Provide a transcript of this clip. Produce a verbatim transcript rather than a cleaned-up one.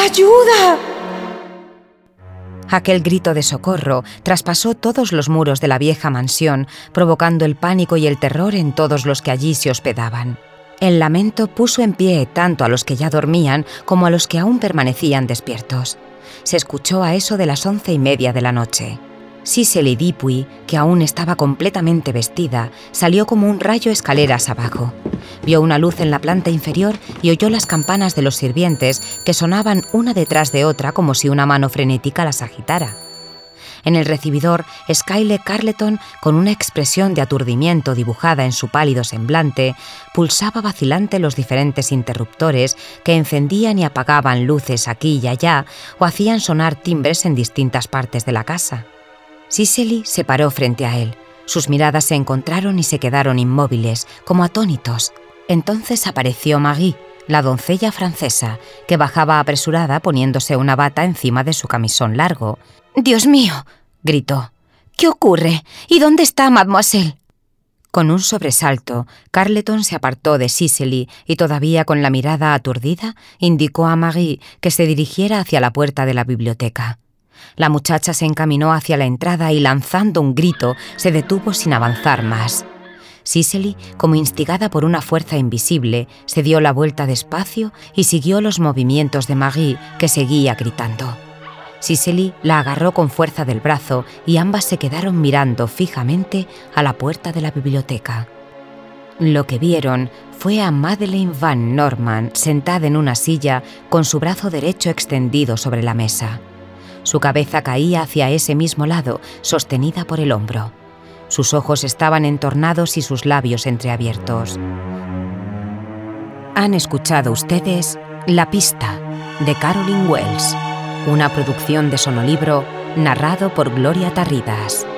¡Ayuda! Aquel grito de socorro traspasó todos los muros de la vieja mansión, provocando el pánico y el terror en todos los que allí se hospedaban. El lamento puso en pie tanto a los que ya dormían como a los que aún permanecían despiertos. Se escuchó a eso de las once y media de la noche. Cicely Dupuy, que aún estaba completamente vestida, salió como un rayo escaleras abajo. Vio una luz en la planta inferior y oyó las campanas de los sirvientes que sonaban una detrás de otra como si una mano frenética las agitara. En el recibidor, Skyler Carleton, con una expresión de aturdimiento dibujada en su pálido semblante, pulsaba vacilante los diferentes interruptores que encendían y apagaban luces aquí y allá o hacían sonar timbres en distintas partes de la casa. Cicely se paró frente a él. Sus miradas se encontraron y se quedaron inmóviles, como atónitos. Entonces apareció Marie, la doncella francesa, que bajaba apresurada poniéndose una bata encima de su camisón largo. «¡Dios mío!», gritó. «¿Qué ocurre? ¿Y dónde está mademoiselle?». Con un sobresalto, Carleton se apartó de Cicely y, todavía con la mirada aturdida, indicó a Marie que se dirigiera hacia la puerta de la biblioteca. La muchacha se encaminó hacia la entrada y, lanzando un grito, se detuvo sin avanzar más. Cicely, como instigada por una fuerza invisible, se dio la vuelta despacio y siguió los movimientos de Marie, que seguía gritando. Cicely la agarró con fuerza del brazo y ambas se quedaron mirando fijamente a la puerta de la biblioteca. Lo que vieron fue a Madeleine Van Norman sentada en una silla con su brazo derecho extendido sobre la mesa. Su cabeza caía hacia ese mismo lado, sostenida por el hombro. Sus ojos estaban entornados y sus labios entreabiertos. Han escuchado ustedes La pista, de Carolyn Wells, una producción de Sonolibro narrado por Gloria Tarridas.